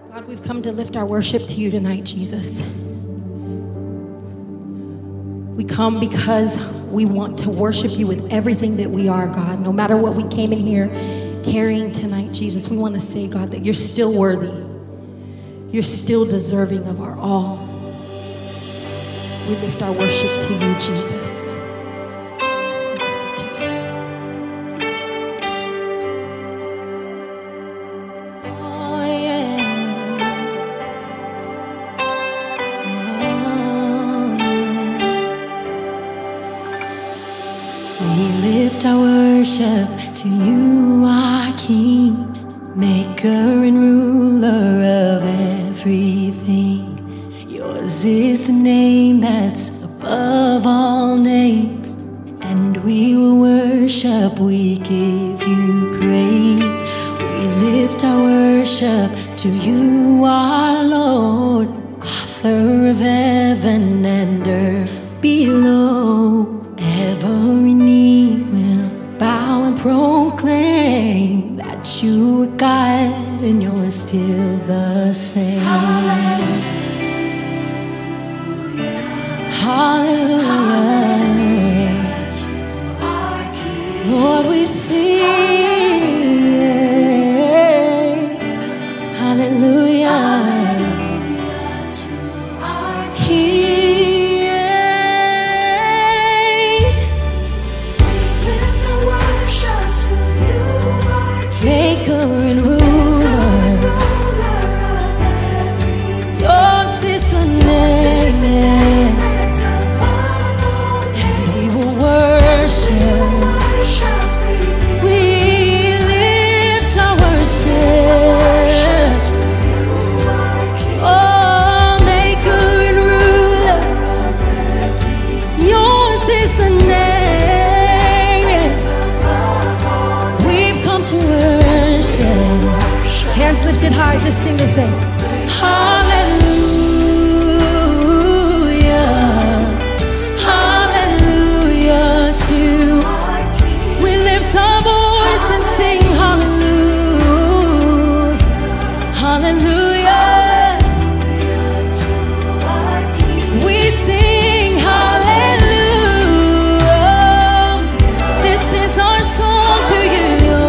God, we've come to lift our worship to you tonight, Jesus. We come because we want to worship you with everything that we are, God. No matter what we came in here carrying tonight, Jesus, we want to say, God, that you're still worthy. You're still deserving of our all. We lift our worship to you, Jesus. We lift it to you. Oh, yeah. We lift our worship to you, our King, maker and ruler of everything. Yours is the name that's above all names, and we will worship, we give you praise. We lift our worship to you, our Lord, author of heaven and earth below. Every knee will bow and proclaim that you are God and you're still the same. Hallelujah. Lord, we sing. Hallelujah. Maker and ruler, yours is the name, and we will worship. We lift our worship. Oh, maker and ruler, yours is the name. We've come to hands lifted high, just sing this in. Hallelujah, hallelujah to. We lift our voice and sing hallelujah, hallelujah. We sing hallelujah. This is our song to you.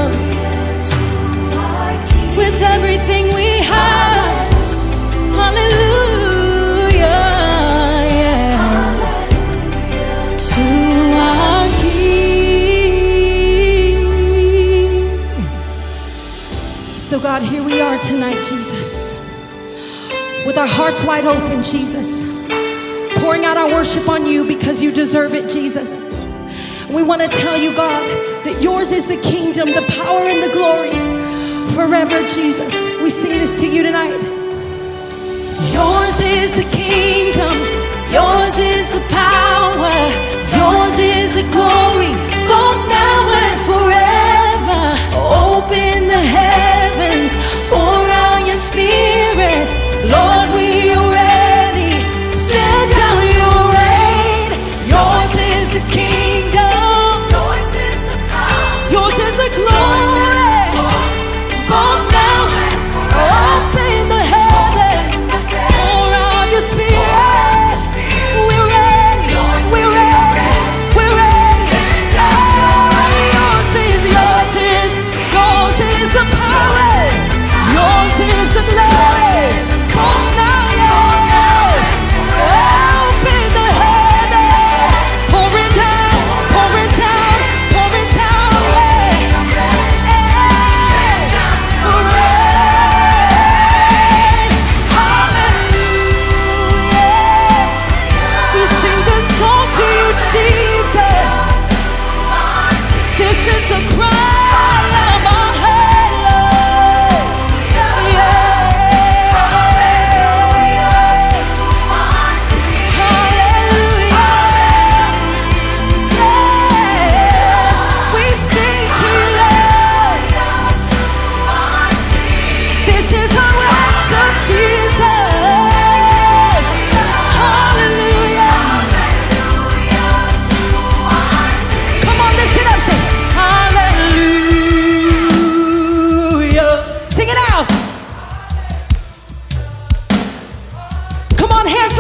With everything we have, hallelujah, yeah, to our King. So God, here we are tonight, Jesus, with our hearts wide open, Jesus, pouring out our worship on you because you deserve it, Jesus. We want to tell you, God, that yours is the kingdom, the power, and the glory forever, Jesus. We sing this to you tonight. Yours is the kingdom, yours is the power, yours is the glory, both now and forever. Open the heavens, pour out your spirit. Lord, we are ready. Send down your rain. Yours is the kingdom, yours is the power, yours is the glory. Both now, open the heavens, pour out your spirit.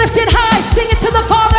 lifted high. Sing it to the Father.